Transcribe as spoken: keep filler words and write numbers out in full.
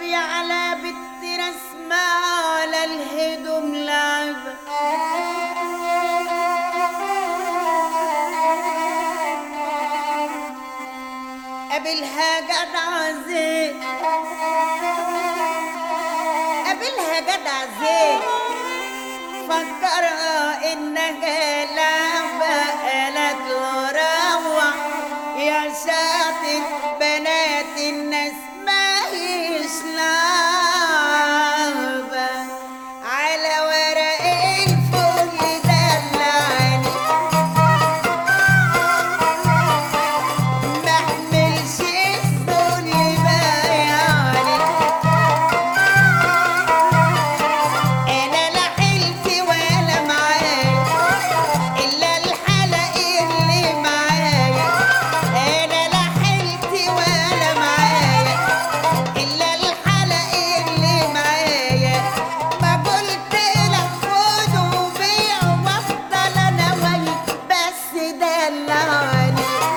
يا على بنت رسمة على الهدوم لعبة قابلها جدع زين قابلها جدع زين فكرها انها لعبة قالت له روح يا شاطر بنات الناس ما هيش لعبة على ورق الفل دلعني ما احملش الصون يبيعني انا لا حلتي ولا معايا الا الحلق اللي معايا انا لا حلتي ولا معايا الا الحلق اللي معايا ما قلت لك خد وبيع وافضل انا وياك بس دلعني